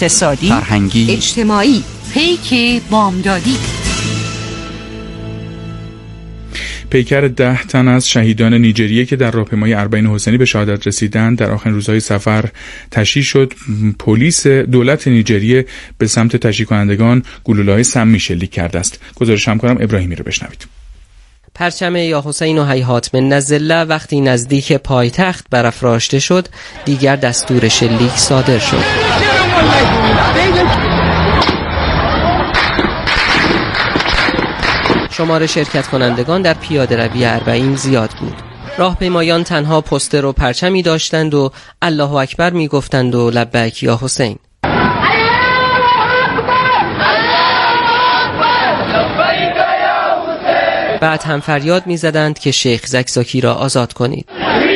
اقتصادی، فرهنگی، اجتماعی، پیک بامدادی. پیکر 10 تن از شهیدان نیجریه که در راهپیمایی اربعین حسینی به شهادت رسیدند در آخرین روزهای سفر تشییع شد. پلیس دولت نیجریه به سمت تشییع کنندگان گلوله‌های سمی شلیک کرده است. گزارش همکارم ابراهیمی رو بشنوید. پرچم یا حسین و هیهات من نزله وقتی نزدیک پایتخت برافراشته شد، دیگر دستور شلیک صادر شد. شمار شرکت کنندگان در پیاده روی اربعین زیاد بود. راهپیمایان تنها پوستر و پرچمی داشتند و الله اکبر می گفتند و لبیک یا حسین. بعد هم فریاد می زدند که شیخ زکزاکی را آزاد کنید.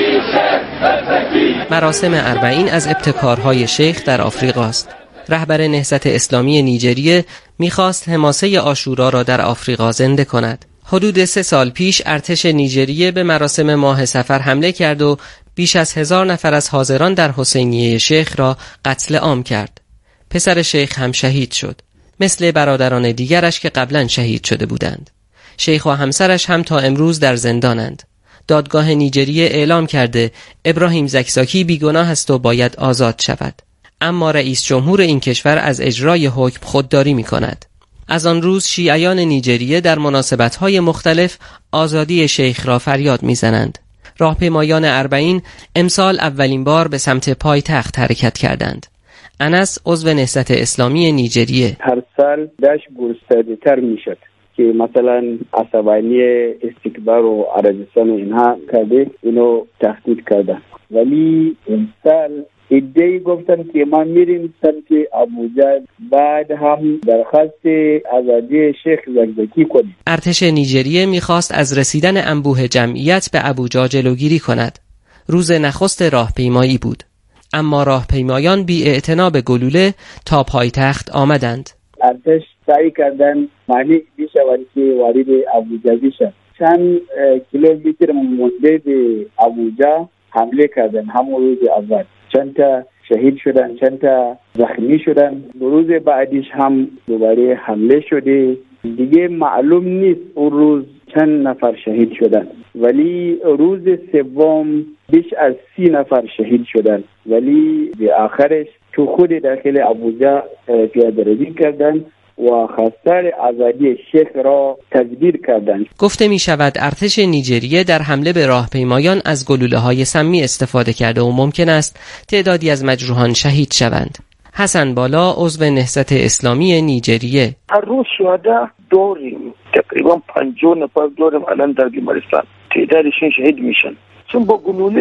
مراسم اربعین از ابتکارهای شیخ در آفریقاست. رهبر نهضت اسلامی نیجریه می‌خواست حماسه عاشورا را در آفریقا زنده کند. حدود 3 سال پیش ارتش نیجریه به مراسم ماه صفر حمله کرد و بیش از 1000 نفر از حاضران در حسینیه شیخ را قتل عام کرد. پسر شیخ هم شهید شد، مثل برادران دیگرش که قبلا شهید شده بودند. شیخ و همسرش هم تا امروز در زندانند. دادگاه نیجریه اعلام کرده ابراهیم زکزاکی بیگناه است و باید آزاد شود. اما رئیس جمهور این کشور از اجرای حکم خودداری می کند. از آن روز شیعیان نیجریه در مناسبت‌های مختلف آزادی شیخ را فریاد می زنند. راهپیمایان اربعین امسال اولین بار به سمت پایتخت حرکت کردند. انس عضو نهضت اسلامی نیجریه: هر سال داعش گسترده‌تر می شد که مثلا عصبانی استکبار و عربستان و اینها کرده، اینو تهدید کردن، ولی این سال ایده گفتن که ما میریم سمت ابوجا، بعد هم درخواست آزادی شیخ زکزاکی کنیم. ارتش نیجریه میخواست از رسیدن انبوه جمعیت به ابوجا جلوگیری کند. روز نخست راهپیمایی بود، اما راهپیمایان بی اعتنا به گلوله تا پایتخت آمدند. ارتش سعی کردن مانع بشوند که وارد ابوجا بشن. چند کیلومتر مونده به ابوجا حمله کردن. همون روز اول چند تا شهید شدن، چند تا زخمی شدن. روز بعدیش هم دوباره حمله شده. دیگه معلوم نیست اون روز چند نفر شهید شدن، ولی روز سوم بیش از 30 نفر شهید شدن، ولی به آخرش تو خود داخل ابوجا پیاده روی کردن و خواستار آزادی شیخ را تجدید کردند. گفته می شود ارتش نیجریه در حمله به راهپیمایان از گلوله‌های سمی استفاده کرده و ممکن است تعدادی از مجروحان شهید شوند. حسن بالا عضو نهضت اسلامی نیجریه: هر روز شهدا دوریم، تقریبا 50 نفر دوریم الان در بیمارستان، تعدادشون شهید میشن چون با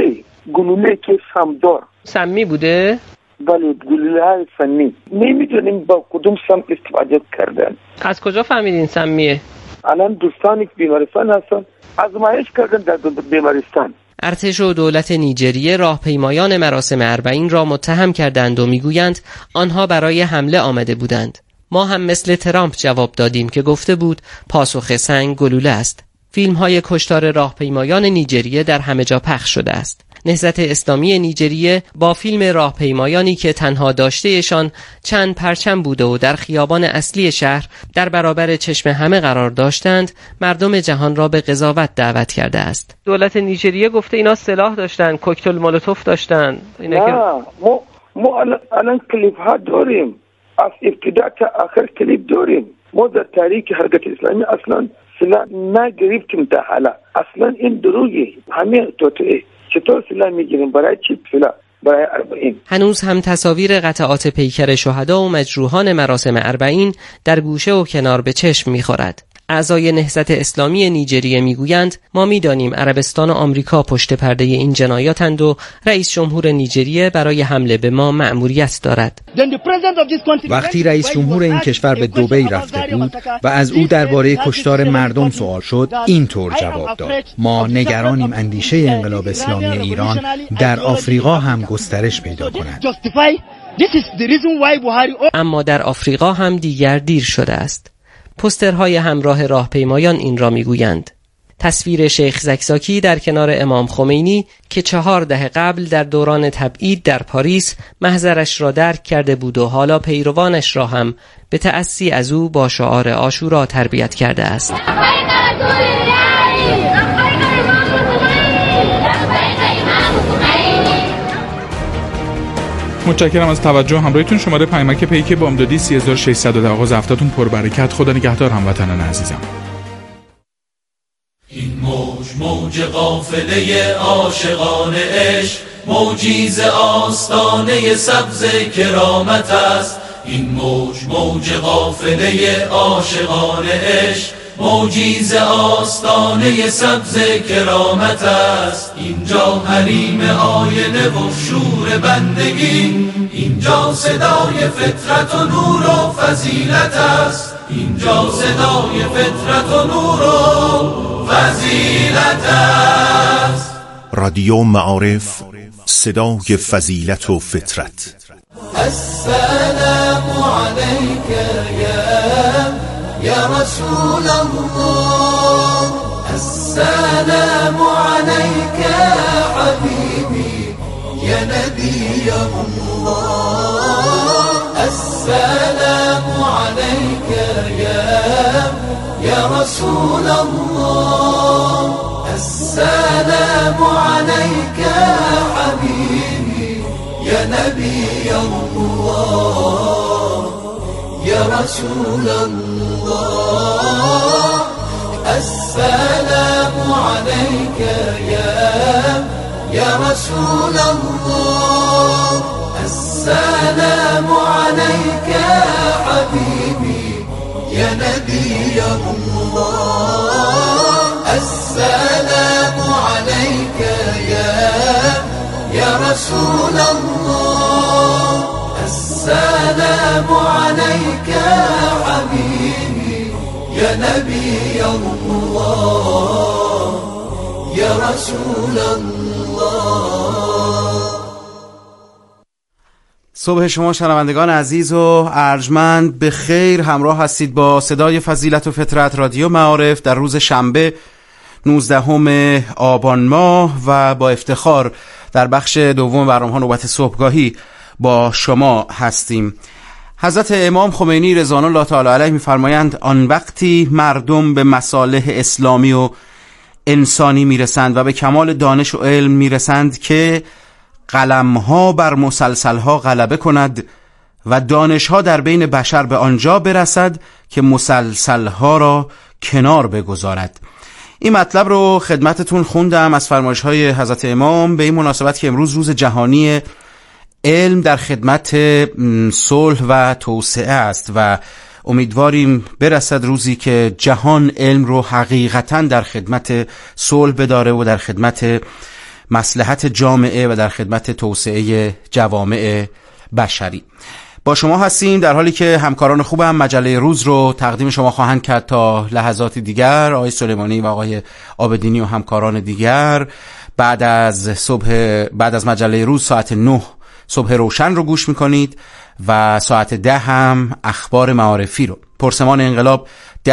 گلوله که سمدار سمی بوده. بله، گلوله‌های سمی. نمیدونیم با کدوم سم استفاده کردن. از کجا فهمیدین سمیه؟ الان دوستانی که بیمارستان هستن آزمایش کردن در بیمارستان. ارتش و دولت نیجریه راهپیمایان مراسم اربعین را متهم کردند و میگویند آنها برای حمله آمده بودند. ما هم مثل ترامپ جواب دادیم که گفته بود پاسخ سنگ گلوله است. فیلم‌های کشتار راهپیمایان نیجریه در همه جا پخش شده است. نهضت اسلامی نیجریه با فیلم راهپیمایانی که تنها داشتهشان چند پرچم بوده و در خیابان اصلی شهر در برابر چشم همه قرار داشتند، مردم جهان را به قضاوت دعوت کرده است. دولت نیجریه گفته اینا سلاح داشتن، کوکتل مولوتوف داشتن. نه، ما الان کلیپ ها داریم، از ابتدا تا آخر کلیپ داریم. ما در تاریخ حرکت اسلامی اصلا سلاح نگرفتیم تا حالا. اصلا این دروغه، همه توطئه. چطور سلاح میگیریم؟ برای چی سلاح؟ برای اربعین. هنوز هم تصاویر قطعات پیکر شهدا و مجروحان مراسم اربعین در گوشه و کنار به چشم میخورد. اعضای نهضت اسلامی نیجریه میگویند ما میدانیم عربستان و آمریکا پشت پرده این جنایاتند و رئیس جمهور نیجریه برای حمله به ما مأموریت دارد. وقتی رئیس جمهور این کشور به دبی رفته بود و از او درباره کشتار مردم سوال شد، اینطور جواب داد: ما نگرانیم اندیشه انقلاب اسلامی ایران در آفریقا هم گسترش پیدا کند. اما در آفریقا هم دیگر دیر شده است. پوسترهای همراه راهپیمایان این را میگویند. تصویر شیخ زکزاکی در کنار امام خمینی که 4 دهه قبل در دوران تبعید در پاریس محضرش را درک کرده بود و حالا پیروانش را هم به تأسی از او با شعار عاشورا تربیت کرده است. متشکرم از توجه همراهیتون. شماره پیامک پیک بامدادی 3610 آغاز هفته‌تون پربرکت. خدا نگهدار هموطنان عزیزم. این موج قافله عاشقان عشق، موجی ز آستانه سبز کرامت است. این موج قافله عاشقان عشق، موجی ز آستانه سبز کرامت است. اینجا حریم آینه و شور بندگی، اینجا صدای فطرت و نور و فضیلت است. اینجا صدای فطرت و نور و فضیلت است. رادیو معارف، صدای فضیلت و فطرت. السلام علیک یا رسول الله، السلام علیک حبیبی یا نبی الله، السلام علیک یا رسول الله، السلام علیک حبیبی یا نبی الله یا رسول الله، السلام علیک یا رسول الله، السلام علیک حبیبی یا نبی الله، السلام علیک یا رسول الله، السلام علیک حبیبی یا نبی الله یا رسول الله. صبح شما شنوندگان عزیز و ارجمند به خیر. همراه هستید با صدای فضیلت و فطرت رادیو معارف در روز شنبه 19 آبان ماه و با افتخار در بخش دوم برنامه نوبت صبحگاهی با شما هستیم. حضرت امام خمینی رضوان الله تعالی علیه می‌فرمایند آن وقتی مردم به مصالح اسلامی و انسانی میرسند و به کمال دانش و علم میرسند که قلم‌ها بر مسلسل‌ها غلبه کند و دانش‌ها در بین بشر به آنجا برسد که مسلسل‌ها را کنار بگذارد. این مطلب رو خدمتتون خوندم از فرمایش‌های حضرت امام به این مناسبت که امروز روز جهانی علم در خدمت صلح و توسعه است و امیدواریم برسد روزی که جهان علم رو حقیقتاً در خدمت صلح بداره و در خدمت مصلحت جامعه و در خدمت توسعه جوامع بشری. با شما هستیم در حالی که همکاران خوبم مجله روز رو تقدیم شما خواهند کرد تا لحظات دیگر. آقای سلیمانی و آقای عابدینی و همکاران دیگر بعد از مجله روز ساعت 9 صبح روشن رو گوش میکنید و ساعت 10 هم اخبار معارفی رو. پرسمان انقلاب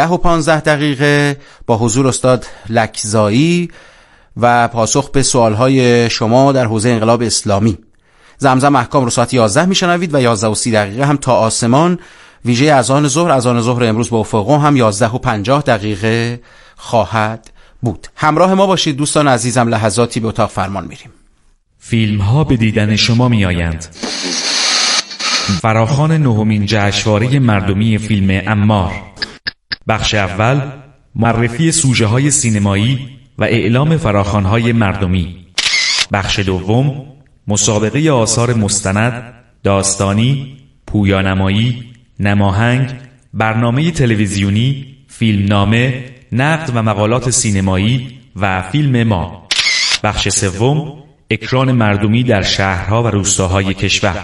10:15 با حضور استاد لکزایی و پاسخ به سوالهای شما در حوزه انقلاب اسلامی. زمزم احکام رو ساعت 11 میشنوید و 11:30 هم تا آسمان ویژه اذان ظهر امروز با افقو هم 11:50 خواهد بود. همراه ما باشید دوستان عزیزم. لحظاتی به اتاق فرمان میریم. فیلم ها به دیدن شما می آیند. فراخوان 9مین جشنواره مردمی فیلم امار. بخش اول معرفی سوژه های سینمایی و اعلام فراخوان های مردمی. بخش دوم مسابقه آثار مستند، داستانی، پویانمایی، نماهنگ، برنامه تلویزیونی، فیلمنامه، نقد و مقالات سینمایی و فیلم ما. بخش سوم اکران مردمی در شهرها و روستاهای کشور.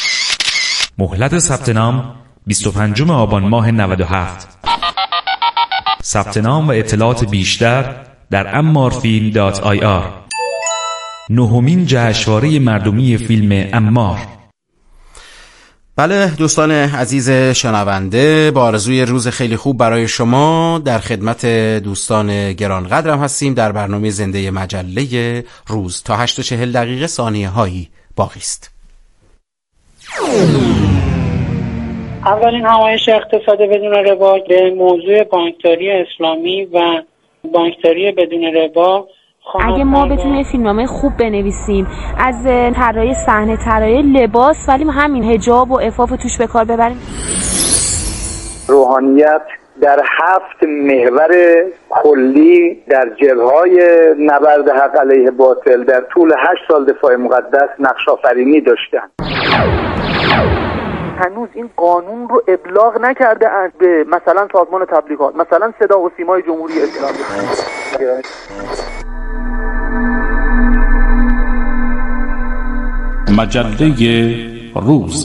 مهلت ثبت نام 25 آبان ماه 97. ثبت نام و اطلاعات بیشتر در ammarfilm.ir. 9مین جشنواره مردمی فیلم امار. بله دوستان عزیز شنونده، با آرزوی روز خیلی خوب برای شما در خدمت دوستان گرانقدرم هستیم در برنامه زنده مجله روز. تا 8:40 ثانیه هایی باقی است. اولین همایش اقتصاد بدون ربا به موضوع بانکداری اسلامی و بانکداری بدون ربا. اگه ما بتونیم فیلمنامه خوب بنویسیم از طراحی صحنه، طراحی لباس، ولی همین حجاب و عفاف توش به کار ببریم. روحانیت در 7 محور کلی در جبهه‌های نبرد حق علیه باطل در طول 8 سال دفاع مقدس نقش آفرینی داشتن. هنوز این قانون رو ابلاغ نکرده اند به مثلا سازمان تبلیغات، مثلا صدا و سیمای جمهوری اسلامی. مجله روز.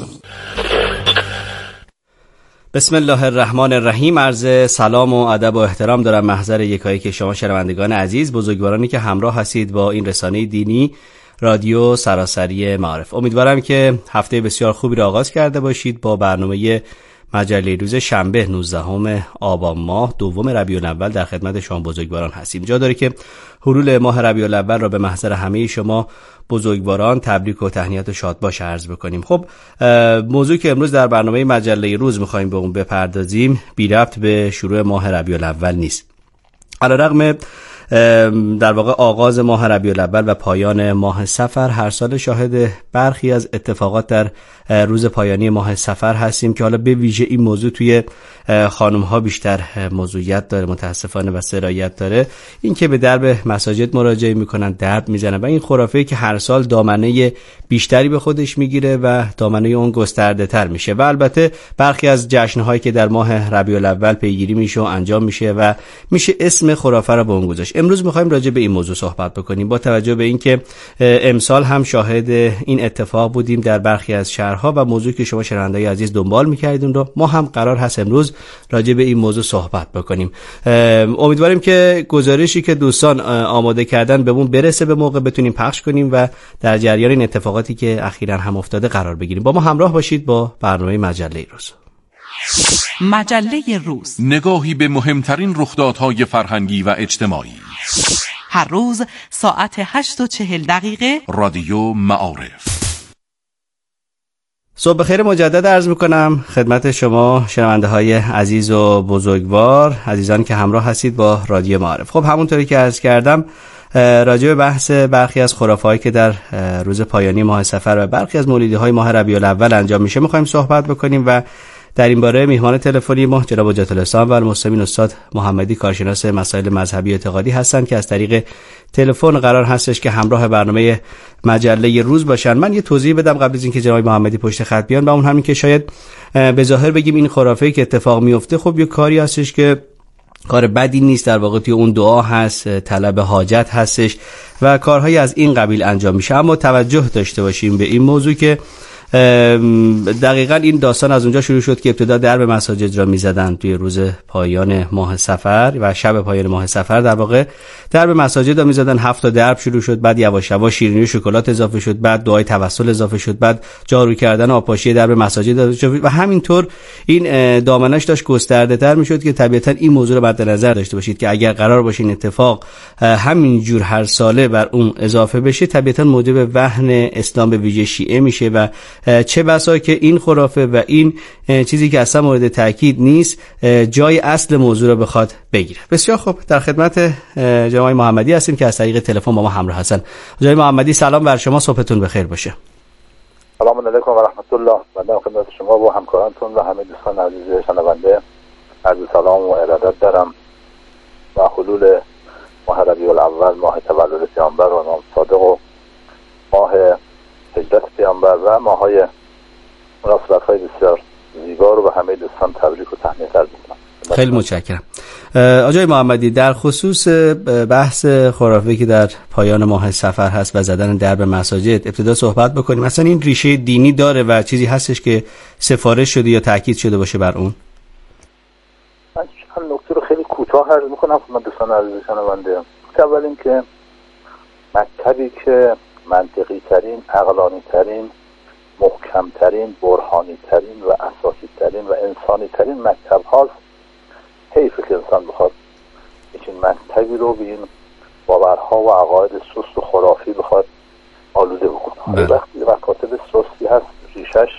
بسم الله الرحمن الرحیم. عرض سلام و ادب و احترام دارم محضر یکایک شما شنوندگان عزیز، بزرگوارانی که همراه هستید با این رسانه دینی رادیو سراسری معارف. امیدوارم که هفته بسیار خوبی را آغاز کرده باشید با برنامه مجله روز شنبه 19 آبان ماه دوم ربیع الاول در خدمت شما بزرگواران هستیم. جا داره که حلول ماه ربیع الاول را به محضر همه شما بزرگواران تبریک و تهنیت و شادباش عرض بکنیم. خب موضوعی که امروز در برنامه مجله روز می‌خوایم به اون بپردازیم بی ربط به شروع ماه ربیع الاول نیست. علیرغم در واقع آغاز ماه ربیع الاول و پایان ماه صفر هر سال شاهد برخی از اتفاقات در روز پایانی ماه صفر هستیم که حالا به ویژه این موضوع توی خانم ها بیشتر موضوعیت داره متاسفانه و سرایت داره. این که به درب مساجد مراجعه میکنن، درب میزنن و این خرافه‌ای که هر سال دامنه بیشتری به خودش میگیره و دامنه اون گسترده تر میشه و البته برخی از جشن‌هایی که در ماه ربیع الاول پیگیری میشه و انجام میشه و میشه اسم خرافه را به اون گذاشت. امروز میخوایم راجع به این موضوع صحبت بکنیم با توجه به اینکه امسال هم شاهد این اتفاق بودیم در برخی از شهرها و موضوعی که شما شنوندگان عزیز دنبال می‌کردید رو ما هم قرار هست امروز راجع به این موضوع صحبت بکنیم. امیدواریم که گزارشی که دوستان آماده کردن بهمون برسه به موقع بتونیم پخش کنیم و در جریان این اتفاقاتی که اخیراً هم افتاده قرار بگیریم. با ما همراه باشید با برنامه مجله روز. مجله روز، نگاهی به مهمترین رخدادهای فرهنگی و اجتماعی. هر روز ساعت 8:40 رادیو معارف. صبح بخیر مجدد عرض میکنم خدمت شما شنونده های عزیز و بزرگوار، عزیزان که همراه هستید با رادیو معارف. خب همونطوری که عرض کردم راجع به بحث برخی از خرافه‌هایی که در روز پایانی ماه صفر و برخی از مولیدی‌های ماه ربیع الاول انجام میشه میخوایم صحبت بکنیم و در این باره میهمان تلفنی ما جناب حجت الاسلام و المسلمین استاد محمدی کارشناس مسائل مذهبی و اعتقادی هستند که از طریق تلفن قرار هستش که همراه برنامه مجله روز باشن. من یه توضیح بدم قبل از اینکه جناب محمدی پشت خط بیان و اون همین که شاید به ظاهر بگیم این خرافه‌ای که اتفاق میفته خب یه کاری هستش که کار بدی نیست، در واقع توی اون دعا هست، طلب حاجت هستش و کارهایی از این قبیل انجام میشه. اما توجه داشته باشیم به این موضوع که دقیقاً این داستان از اونجا شروع شد که ابتدا درب مساجد را می‌زدن توی روز پایان ماه صفر و شب پایان ماه صفر در واقع درب مساجد را می‌زدن. 7 تا درب شروع شد، بعد یواش یواش شیرینی و شکلات اضافه شد، بعد دعای توسل اضافه شد، بعد جارو کردن آبپاشی درب مساجد اضافه شد و همینطور این دامنش داشت گسترده‌تر می‌شد که طبیعتاً این موضوع رو مد نظر داشته باشید که اگر قرار باشه این اتفاق همین جور هر ساله بر اون اضافه بشه طبیعتاً موجب وهن اسلام به ویژه شیعه میشه و چه بسا که این خرافه و این چیزی که اصلا مورد تاکید نیست جای اصل موضوع رو بخواد بگیره. بسیار خوب، در خدمت جناب محمدی هستیم که از طریق تلفن با ما همراه هستن. جناب محمدی سلام بر شما، صبحتون بخیر باشه. سلام علیکم و رحمت الله. من خدمت شما و همکارانتون و همه دوستان عزیز شنونده عرض سلام و ارادت دارم و حلول ماه ربیع الاول، ماه تولد پیامبر و امام صادق و ماه هجرت پیامبر و ماهای مناسبت‌های بسیار زیبا رو به همه دوستان تبریک و تهنیت عرض می‌کنم. خیلی متشکرم. آقای محمدی، در خصوص بحث خرافه‌ای که در پایان ماه صفر هست و زدن درب مساجد ابتدا صحبت بکنیم. مثلا این ریشه دینی داره و چیزی هستش که سفارش شده یا تاکید شده باشه بر اون؟ من چند نکته رو خیلی کوتاه عرض می‌کنم خدمت دوستان عزیز شنونده. اول اینکه مکتبی که منطقی ترین، عقلانی ترین محکمترین، برهانیترین و اساسیترین و انسانیترین مکتب هاست. حیفه که انسان بخواد این مکتبی رو به این باورها و عقاید سست و خرافی بخواد آلوده بکنه. وقتی مکاتب سستی هست ریشش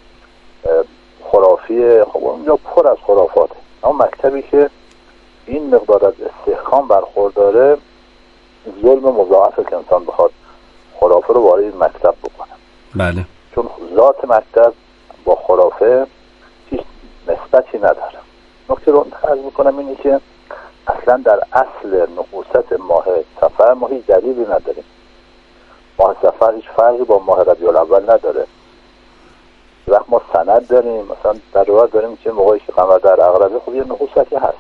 خرافیه، خب اونجا پر از خرافاته. اما مکتبی که این مقدار از استحکام برخورداره، ظلم مضاعفه که انسان بخواد خرافه رو وارد این مکتب بکنه. بله. چون ذات مکتب با خرافه هیچ نسبتی نداره. نکته رو عرض میکنم اینه که اصلا در اصل نحوست ماه صفر ما هیچ دلیلی نداریم. ماه صفر هیچ فرقی با ماه ربیع الاول نداره. وقت ما سند داریم، مثلا در روایت داریم که موقعی که قمر در عقربه خب یه نحوستی هست.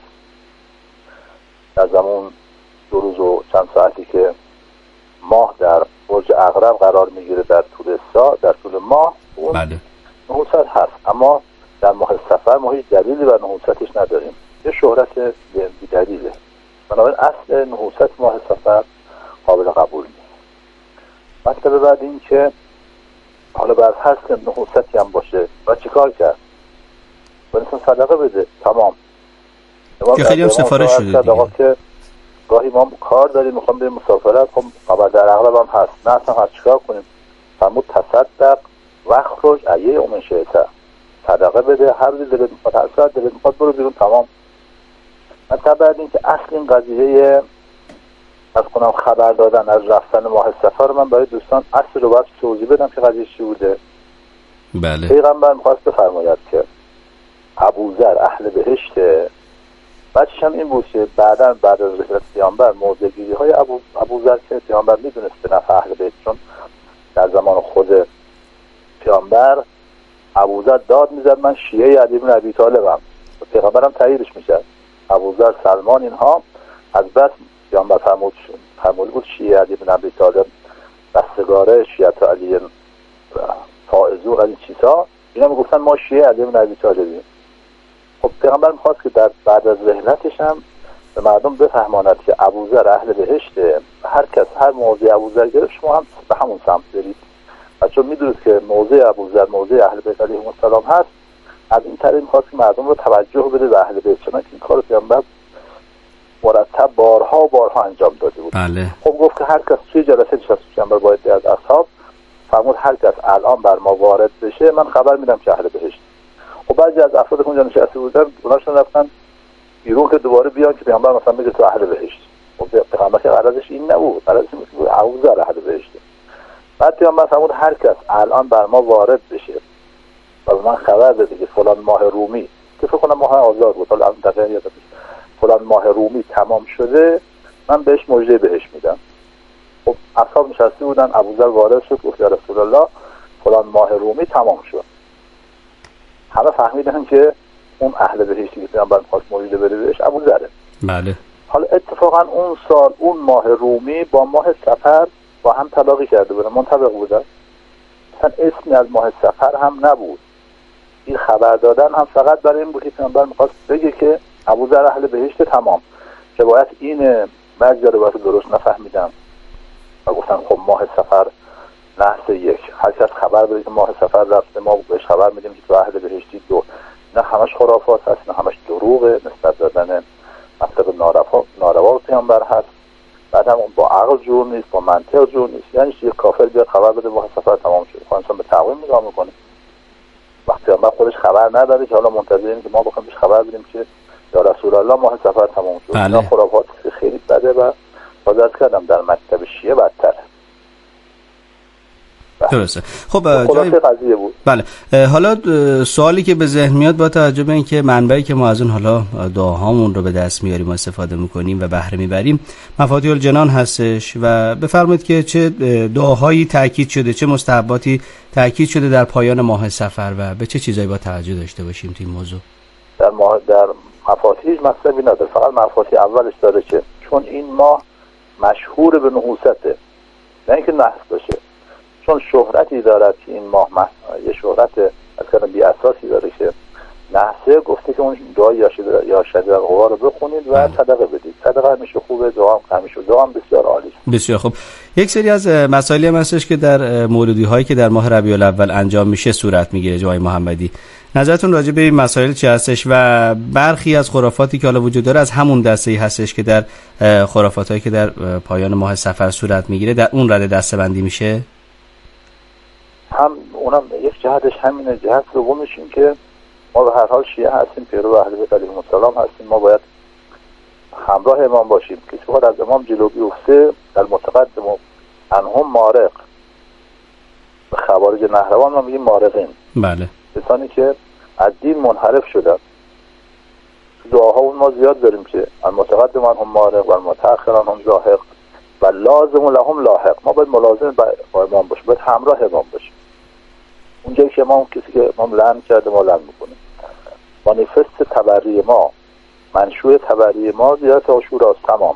در زمان 2 روز و چند ساعتی که ماه در برج عقرب قرار میگیره در طول ماه، اون نحوست هست. اما در ماه صفر ما هیچ دلیلی بر نحوستش نداریم، یه شهرت بی دلیله. بنابراین اصل نحوست ماه صفر قابل قبول نیست. مطلب بعد این که حالا بر حسب نحوستی هم باشه و چیکار کرد؟ باید صدقه بده. تمام. که خیلی هم سفارش شده دیگه. که گاهی ما کار داریم میخوام بریم مسافرت، خب قبر در اغلب هم هست، نه اصلا هست چیکار کنیم؟ فرمود تصدق وخرج ایه اومن شیطه، صدقه بده، هر روز دلت میخواد، هر ساعت دلت میخواد برو بیرون. تمام. مثلا بعد این که اصل این قضیه از کنم خبر دادن از رفتن ماه صفر، من برای دوستان اصل رو باید توضیح بدم که قضیه چی بوده. بله. پیغمبر میخواست بفرماید که ابوذر اهل بهشته. بعدش هم این بود که بعد از رحلت پیامبر موضع‌گیری های ابوذر که پیامبر میدونست به نفع اهل بیت، چون در زمان خود پیامبر ابوذر داد میزد من شیعه علی بن ابی طالبم، پیغمبر هم تاییدش میکرد. ابوذر، سلمان، اینها از بس پیامبر فرمود بود شیعه علی بن ابی طالب رستگاره، شیعه علی فائزو، از این چیزها، اینا میگفتن ما شیعه علی بن ابی طالبیم. خب پیغمبر میخواست که بعد از رحلتش هم به مردم بفهماند که ابوذر اهل بهشته، هر کس هر موضع ابوذر گرفت شما هم به همون سمت برید. و چون میدونید که موضع ابوذر موضع اهل بیت علیهم السلام هست، از این طریق میخواست که مردم رو توجه بده به اهل بیت، چون این کار پیامبر مرتب بارها انجام داده بود. بله. خب گفت که هر کس توی جلسه نشست پیامبر باید از اصحاب فرمود هر کس الان بر ما وارد بشه من خبر میدم که اهل بهشت. خب بعضی از افراد که اونجا نشسته بودن اوناشون رفتن بیرون که دوباره بیان که پیامبر مثلا بگه تو اهل بهشت. خب پیامبر که غرضش این نبود، غرضش این بود ابوذر اهل بهشت. بعد پیامبر فرمود هر کس الان بر ما وارد بشه و من خبر بده که فلان ماه رومی، که فکر کنم ماه آذار بود، حالا دقیقاً یادم نیست، فلان ماه رومی تمام شده من بهش مژده بهش میدم. خب اصحاب نشسته بودن، ابوذر وارد شد گفت یا رسول الله فلان ماه رومی تمام شد. همه فهمیدن که اون اهل بهشتی که پیامبر خواست مژده بده بهش ابوذره. بله. حالا اتفاقا اون سال اون ماه رومی با ماه صفر با هم تلاقی کرده بودن، منطبق بودن. مثلا اسمی از ماه صفر هم نبود. این خبر دادن هم فقط برای این بود که پیامبر می‌خواست بگه که ابوذر اهل بهشت. تمام. روایت این بعضی روایت درست نفهمیدم و گفتن خب ماه صفر نحس 1 هر کس خبر بده که ماه صفر رفته ما بهش خبر میدیم که تو اهل بهشتی 2. نه همش خرافات هست، نه همش دروغه، نسبت دادن مطلب ناروا پیامبر هست. بعد هم با عقل جور نیست، با منطق جور نیست. یعنی یک کافر بیاد خبر بده ماه صفر تمام شده، خب انسان به تقویم نگاه میکنه. وقتی پیامبر خودش خبر نداره که حالا منتظریم که ما بخوایم بهش خبر بدیم که یا رسول الله ماه صفر تمام شد. اینا خرافات خیلی بده و بازرس کردم در مکتب شیعه بدتره. درسته. خب قضیه بود. بله. حالا سوالی که به ذهن میاد با توجه به اینکه منبعی که ما از اون حالا دعاهامون رو به دست میاریم و استفاده میکنیم و بهره میبریم مفاتیح الجنان هستش و بفرمایید که چه دعاهایی تاکید شده، چه مستحباتی تاکید شده در پایان ماه صفر و به چه چیزایی با توجه داشته باشیم تو این موضوع؟ در مفاتیح مطلبی نداره، فقط مفاتیح اولش داره که چون این ماه مشهور به نحوسته، نه اینکه نحس باشه، چون شهرتی دارد که این ماه یه شهرت اصلا بی اساسی داره که نحسه گفته که اون دعای یا شدید القوا رو بخونید و صدقه بدید. صدقه همیشه خوبه، دعا هم بسیار عالی. بسیار خوب. یک سری از مسائلی هم هستش که در مولودی هایی که در ماه ربیع الاول انجام میشه صورت میگیره. جناب محمدی، نظرتون راجع به این مسائل چی هستش؟ و برخی از خرافاتی که حالا وجود داره از همون دسته‌ای هستش که در خرافاتایی که در پایان ماه صفر صورت میگیره در اون رده دسته‌بندی میشه؟ هم اونم یک جهتش همینه. جهت دومش این که ما به هر حال شیعه هستیم، پیرو اهل بیت علیهم السلام هستیم، ما باید همراه امام باشیم. کسی بخواد از امام جلو بیفته در متقدم عنهم مارق، به خوارج نهروان ما میگیم مارقین. بله. کسانی که از دین منحرف شدن. دعاها اون ما زیاد داریم که المتقدم عنهم مارق و المتأخر عنهم زاهق و لازم لهم لاحق. ما باید ملازم با امام باشیم، باید همراه امام باشیم. اونجایی که امام کسی که امام لعن کرده ما لعن میکنیم. مانیفست تبری ما، منشور تبری ما زیارت عاشوراست. تمام.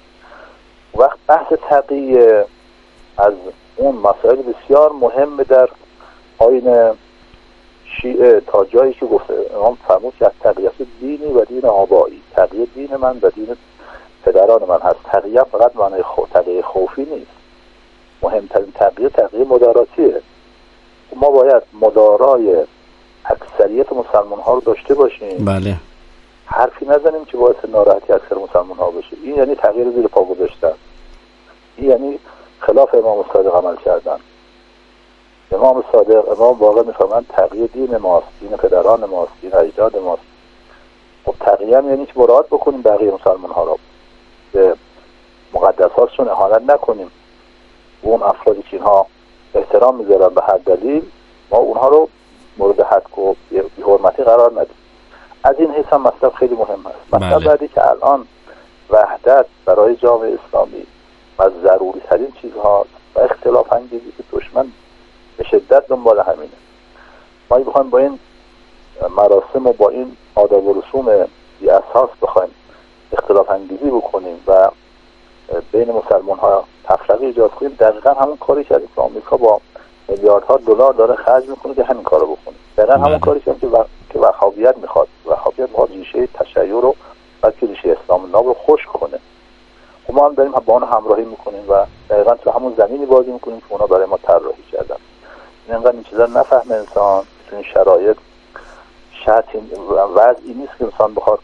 وقت بحث تقیه از اون مسائل بسیار مهم در آیین شیعه تا جایی که گفته امام فرمود که از تقیه دینی و دین آبایی، تقیه دین من و دین پدران من هست. تقیه فقط معنی تقیه خوفی نیست. مهمترین تقیه مداراتیه. ما باید مدارای اکثریت مسلمان ها رو داشته باشیم. بله. حرفی نزنیم که باعث ناراحتی اکثر مسلمان ها بشه. این یعنی تغییر زیر پا گذاشتن. این یعنی خلاف امام صادق عمل کردن. امام صادق، امام واقع میفهمن تغییر دین ماست، دین پدران ماست، دین اجداد ماست. خب تغییر یعنی که مراعات بکنیم بقیه مسلمان ها رو، به مقدساتشون اهانت نکنیم. اون افرادی که اینها احترام میذارن به هر دلیل، ما اونها رو مورد حد و بی‌حرمتی قرار ندیم. از این حیث هم مطلب خیلی مهم است. مطلب بعدی که الان وحدت برای جامعه اسلامی از ضروری ترین چیزهاست و اختلاف انگیزی که دشمن به شدت دنبال همینه. ما بخوایم با این مراسم و با این آداب و رسوم بی اساس بخوایم اختلاف انگیزی بکنیم و بین مسلمان ها تفرقه ایجاد کنیم، دقیقا همون کاری کردیم که آمریکا با میلیاردها دلار داره خرج میکنه که همین کارو بکنه. دقیقا همون کاری کردیم که وهابیت میخواد. وهابیت میخواد ریشه تشیع رو و ریشه اسلام ناب رو خشک کنه. و ما هم داریم با اون همراهی میکنیم و دقیقا تو همون زمینی بازی میکنیم که اونا برای ما طراحی کردن. اینقدر این چیزا نفهمه انسان تو این شرایط. شرطی وضعی نیست که انسان بخواد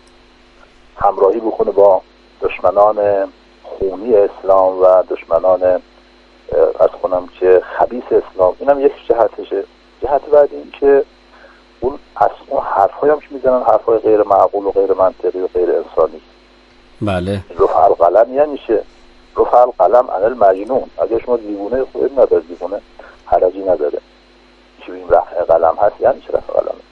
همراهی بکنه با دشمنان خونی اسلام و دشمنان از کنم که خبیث اسلام. اینم یک جهتشه. جهت بعد این که اون اصلا حرفایی هم که میزنن حرفای غیر معقول و غیر منطقی و غیر انسانی. بله. رفع القلم یعنی چه؟ رفع القلم عن المجنون. اگه شما دیوانه خود نداره، دیوانه حرجی نداره. چه این رفع قلم هست؟ یعنی چه رفع قلمه؟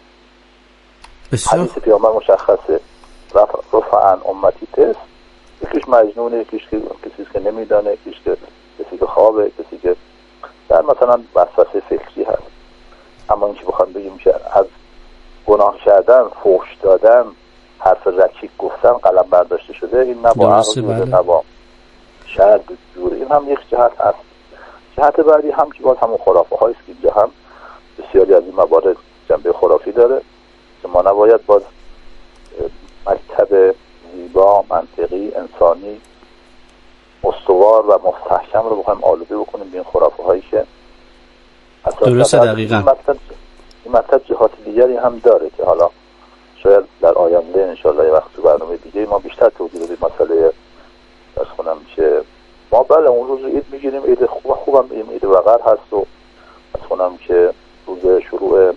حدیث پیامبر مشخصه. رفع عن امتی تست. یکیش مجنونه، یکیش کسی که نمیدانه، یکیش که کسی که خوابه، کسی که در مثلا وسوسه فکری هست. اما اینکه بخوام بگیم که از گناه کردن، فحش دادن، حرف رکیک گفتن قلم برداشته شده، این نه با عقل بوده نه با شرع جوره. این هم یک جهت هست. جهت بعدی هم که باز همون خرافه هاییست که اینجا هم بسیاری از این موارد جنبه خرافی داره که ما نباید باز مکتب زیبا، منطقی، انسانی، استوار و مستحکم رو بخوایم آلوده بکنیم به این خرافه هایی که درسته. دقیقاً این مطلب جهات دیگری هم داره که حالا شاید در آینده انشالله وقت تو برنامه دیگه ما بیشتر توضیح بدیم. مسئله درست کنم که ما بله اون روز عید میگیریم، عید خوبم عید وقر هست و درست کنم که روز شروع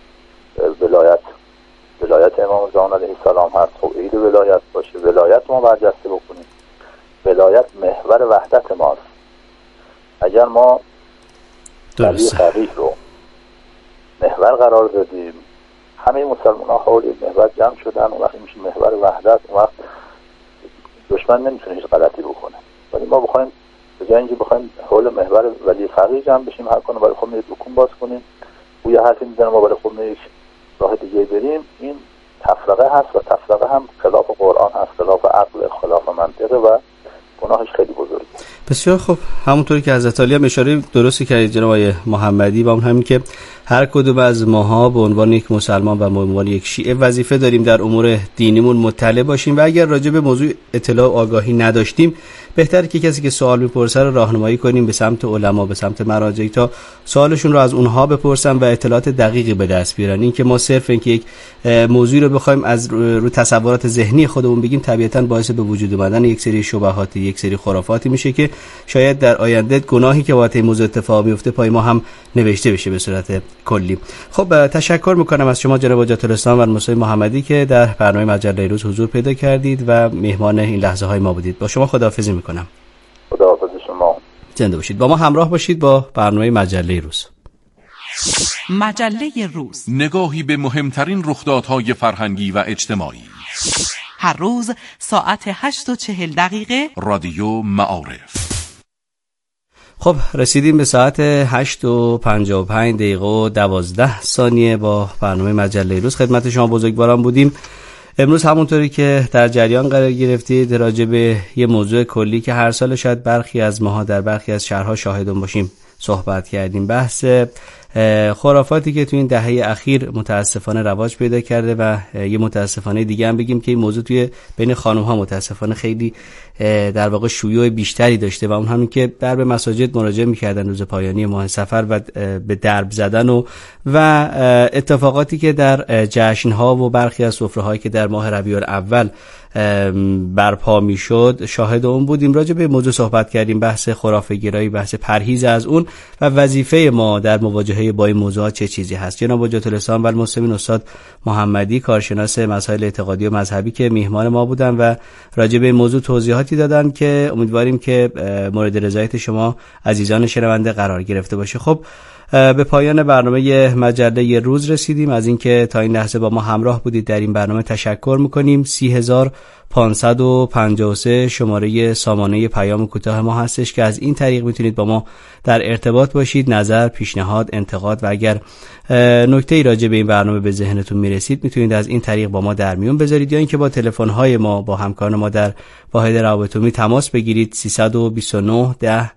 ولایت امام زمان علیه السلام هست. خب عید ولایت باشه، ولایت ما برجسته بکنیم. ولایت محور وحدت ماست. اگر ما علی قریح رو محور قرار دادیم، همه مسلمان ها حول محور جمع شدن، اون وقت میشه محور وحدت. اون وقت دشمن نمیتونه هیچ غلطی بکنه. ولی ما بخوایم به جای اینکه بخوایم حول محور ولی فقیه جمع بشیم، هر کنه برای خودمون یک دکون باز کنیم، او یه حرفی میزنه ما برای خودمون یک راه دیگه بریم، این تفرقه هست و تفرقه هم خلاف قرآن هست، خلاف عقل، خلاف منطقه و گناهش خیلی بزرگه. بسیار خوب. همونطوری که حضرت علی هم اشاره درستی کردید جناب آقای محمدی، و اون همین که هر کدوم از ماها به عنوان یک مسلمان و به عنوان یک شیعه وظیفه داریم در امور دینیمون مطلع باشیم و اگر راجع به موضوع اطلاع و آگاهی نداشتیم بهتره که کسی که سوال میپرسه رو راهنمایی کنیم به سمت علما، به سمت مراجع تا سوالشون رو از اونها بپرسن و اطلاعات دقیقی به دست بیارن. این که ما صرف اینکه یک موضوعی رو بخوایم از رو تصورات ذهنی خودمون بگیم طبیعتاً باعث به وجود اومدن یک سری شبهات، یک سری خرافاتی میشه که شاید در آینده گناهی که واسه این موضوع اتفاق میفته پای ما هم نوشته بشه به صورت کلی. خب تشکر میکنم از شما جناب حجت الاسلام و موسی محمدی که در برنامه مجله روز حضور پیدا کردید و مهمان این لحظه های ما بودید. با شما خداحافظی میکنم. خداحافظ شما. زنده باشید. با ما همراه باشید با برنامه مجله روز. مجله روز، نگاهی به مهمترین رخدادهای فرهنگی و اجتماعی. هر روز ساعت 8:40 رادیو معارف. خب رسیدیم به ساعت 8:55 و 12 ثانیه با برنامه مجله روز. خدمت شما بزرگواران بودیم. امروز همونطوری که در جریان قرار گرفتید راجع به یه موضوع کلی که هر سال شاید برخی از ماها در برخی از شهرها شاهد اون باشیم صحبت کردیم. بحث خرافاتی که تو این دهه اخیر متاسفانه رواج پیدا کرده و یه متاسفانه دیگه هم بگیم که این موضوع توی بین خانم ها متاسفانه خیلی در واقع شیوع بیشتری داشته و اون همین که در به مساجد مراجعه می‌کردن روز پایانی ماه صفر و به درب زدن و اتفاقاتی که در جشن‌ها و برخی از سفره‌هایی که در ماه ربیع الاول برپا میشد شاهد اون بودیم. راجع به موضوع صحبت کردیم، بحث خرافه‌گرایی، بحث پرهیز از اون و وظیفه ما در مواجهه با این موضوعات چه چیزی هست. جناب حجت الاسلام و المسلمین استاد محمدی کارشناس مسائل اعتقادی و مذهبی که میهمان ما بودن و راجع به این موضوع توضیحاتی دادن که امیدواریم که مورد رضایت شما عزیزان شنونده قرار گرفته باشه. خب به پایان برنامه مجله روز رسیدیم. از اینکه تا این لحظه با ما همراه بودید در این برنامه تشکر میکنیم. 30553 شماره سامانه پیام کوتاه ما هستش که از این طریق میتونید با ما در ارتباط باشید. نظر، پیشنهاد، انتقاد و اگر نکته‌ای راجع به این برنامه به ذهنتون میرسید میتونید از این طریق با ما در میون بذارید یا اینکه با تلفن‌های ما با همکاران ما در واحد روابط عمومی تماس بگیرید. 329 10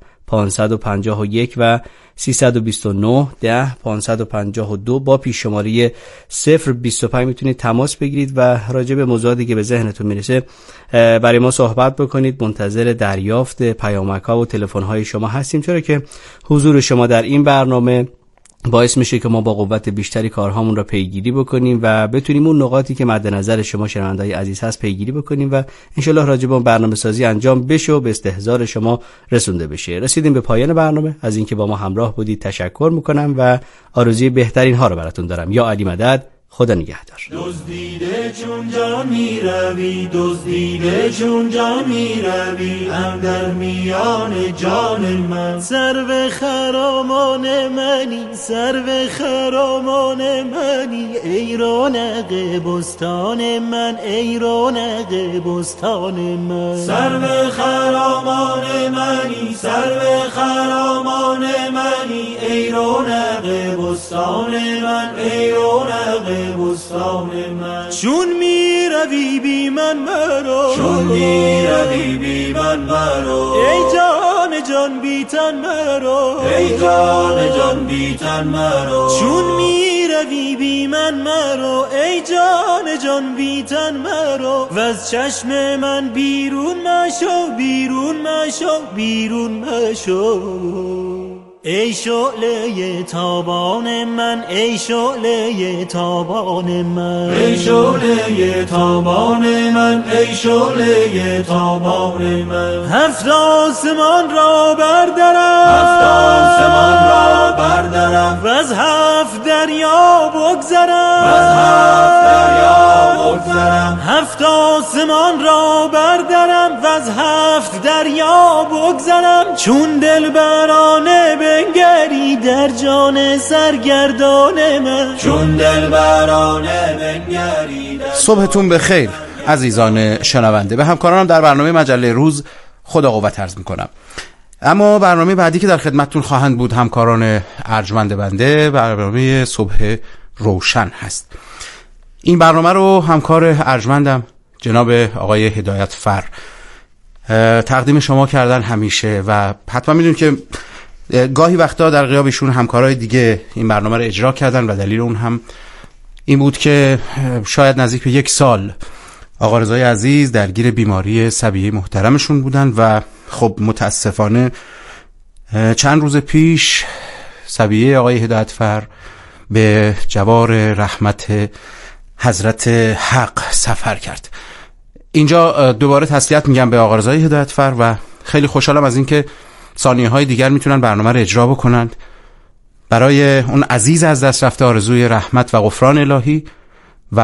551 و 329 10 552 با پیش شماره 025 میتونید تماس بگیرید و راجع به موضوعاتی که به ذهنتون میرسه برای ما صحبت بکنید. منتظر دریافت پیامک‌ها و تلفن‌های شما هستیم، چرا که حضور شما در این برنامه باعث میشه که ما با قوت بیشتری کارهامون رو پیگیری بکنیم و بتونیم اون نقاطی که مد نظر شما شنونده‌های عزیز هست پیگیری بکنیم و انشالله راجع به برنامه‌سازی انجام بشه و به استحضار شما رسونده بشه. رسیدیم به پایان برنامه. از اینکه با ما همراه بودید تشکر میکنم و آرزوی بهترین ها رو براتون دارم. یا علی مدد. خدا نگهدار. دزدیده چون جان می روی، دزدیده چون جان می روی، هم در میان جان من. سرو خرامان منی، سرو خرامان منی، ای رونق بستان من، ای رونق بستان من. سرو خرامان منی، سرو خرامان منی، ای رونق بستان من، ای رونق بستان من. چون می روی بی من مرو، چون می روی بی من مرو، ای جان جان بی تن مرو، ای جان جان بی تن مرو. چون می روی بی من مرو، ای جان جان بی تن مرو. و از چشم من بیرون مشو، بیرون مشو، بیرون مشو. ای شعله تابان من، ای شعله تابان من، ای شعله تابان من، ای شعله تابان من. هفت آسمان را بردرم، هفت آسمان را بردرم، و از هفت دریا بگذرم، و از هفت دریا بگذرم. هفت آسمان را بردرم و از هفت دریا بگذرم. چون دلبرانه بنگری در جان سرگردان من، چون دلبرانه بنگری در. صبحتون بخیر عزیزان شنونده. به همکارانم در برنامه مجله روز خدا قوت عرض میکنم. اما برنامه بعدی که در خدمتتون خواهند بود همکاران ارجمند بنده برنامه صبح روشن هست. این برنامه رو همکار ارجمندم جناب آقای هدایت فر تقدیم شما کردن همیشه و حتما میدونید که گاهی وقتا در غیاب ایشون همکارای دیگه این برنامه رو اجرا کردن و دلیل اون هم این بود که شاید نزدیک به 1 سال آقا رضای عزیز درگیر بیماری صبیه محترمشون بودن و خب متاسفانه چند روز پیش صبیه آقای هدایتفر به جوار رحمت حضرت حق سفر کرد. اینجا دوباره تسلیت میگم به آقا رضای هدایتفر و خیلی خوشحالم از اینکه ثانیه‌های دیگر میتونن برنامه رو اجرا بکنند. برای اون عزیز از دست رفته آرزوی رحمت و غفران الهی